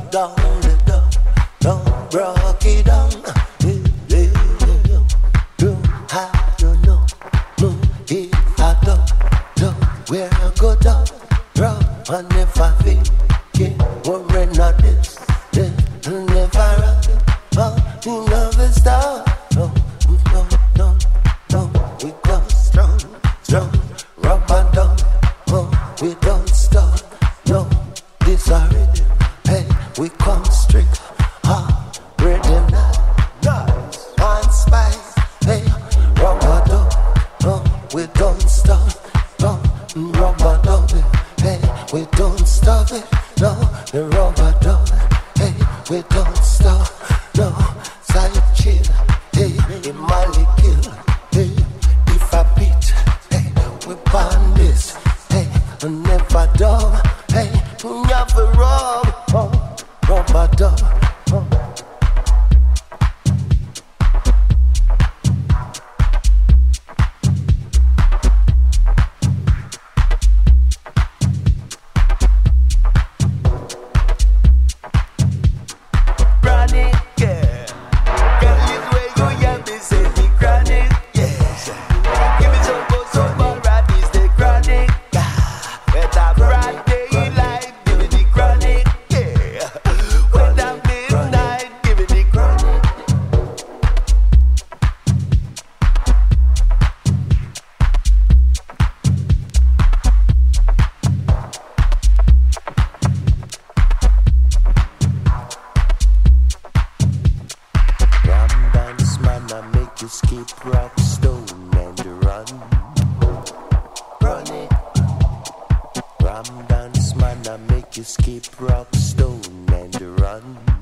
down the door, don't break it down. You have to know, if I don't, where I go down, rough, and if I feel, worry not this, never run, you never stop, no, we go strong, rubber down, we don't stop, no, this already, hey, we come strict, rhythm nice, and spice, hey, rubber down, we don't stop, no, rubber down, hey, we don't stop it, no, the rubber down, hey, we don't stop, no, side chill, hey, in Mali kill, hey, if I beat, hey, we burn this, hey, never done, hey, never rub, rubber done. Skip rock, stone and run. Run it. Ram dance man, I make you skip rock, stone and run.